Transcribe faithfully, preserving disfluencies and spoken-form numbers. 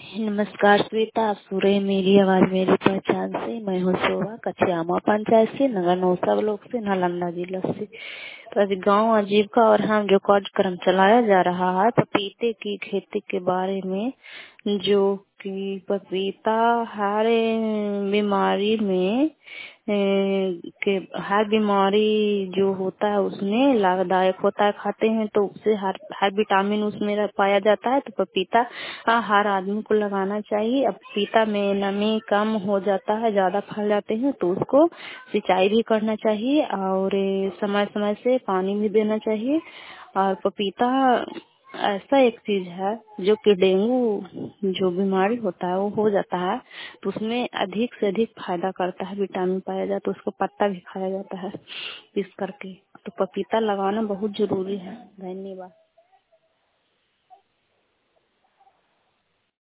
नमस्कार श्वेता, आप सुन रहे हैं मेरी आवाज मेरी पहचान से। मैं हूँ शोभा, कचियामा पंचायत से, नगर नौसा ब्लॉक से, नालंदा जिला से। तो अभी गांव आजीविका और हम जो कार्यक्रम चलाया जा रहा है पपीते की खेती के बारे में, जो कि पपीता हर बीमारी में ए, के हर बीमारी जो होता है उसमें लाभदायक होता है। खाते हैं तो उससे हर हर विटामिन उसमें रह- पाया जाता है। तो पपीता आ, हर आदमी को लगाना चाहिए। अब पपीता में नमी कम हो जाता है, ज्यादा फल जाते हैं तो उसको सिंचाई भी करना चाहिए और समय समय से पानी भी देना चाहिए। और पपीता ऐसा एक चीज है जो कि डेंगू जो बीमारी होता है वो हो जाता है तो उसमें अधिक से अधिक फायदा करता है, विटामिन पाया जाता है। उसको पत्ता भी खाया जाता है पीस करके। तो पपीता लगाना बहुत जरूरी है। धन्यवाद।